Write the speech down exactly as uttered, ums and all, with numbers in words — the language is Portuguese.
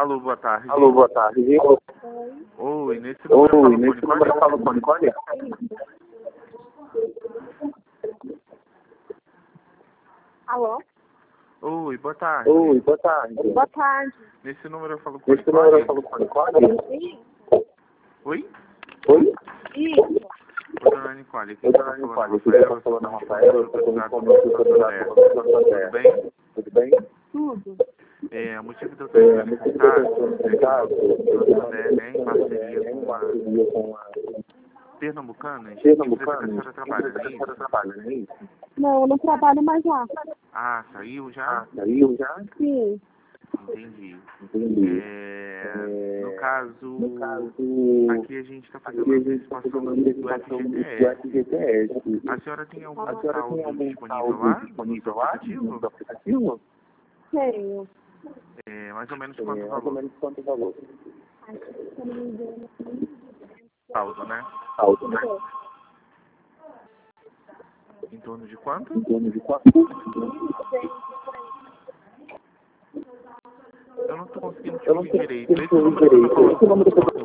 Alô, boa tarde. Alô, boa tarde. Oi, nesse número Oi, eu nesse número eu falo com a Nicole? Alô? Oi, boa tarde. Oi, boa tarde. Boa tarde. Nesse número eu falo com a Nesse número eu Nicole? falo com a Nicole? Sim. Oi? Oi? Isso. Oi, dona Nicole. Aqui Oi, tá dona falando Nicole. Rafael, Aqui tá eu sou falando Rafael, eu sou consultor consultor do da Tudo bem? Tudo bem? Tudo. É, o motivo de eu É, estar me entrando em contato contato, é que o Santander, né, em parceria em com a parceria com a Pernambucana, empresa que a Pernambucana, senhora trabalha, não é empresa que a senhora isso? trabalha, não é isso? Não, eu não trabalho mais lá. Ah, saiu já? Ah, saiu já? Sim. Entendi. Entendi. É, no caso, No caso, aqui a gente está fazendo aqui uma a gente está antecipação fazendo uma do antecipação do F G T S. F G T S. A senhora tem algum A senhora tem saldo algum disponível saldo lá no seu disponível lá aplicativo? no aplicativo? Tenho. É, mais ou menos É, quanto mais ou valor? menos quanto valor? Acho que, se eu não me engano, Saldo, né? Saldo, né? Em torno de quanto? Em torno de quanto? Eu não estou conseguindo te Eu não ouvir sei direito. se Esse eu número que você está direito. Esse falando número que eu tô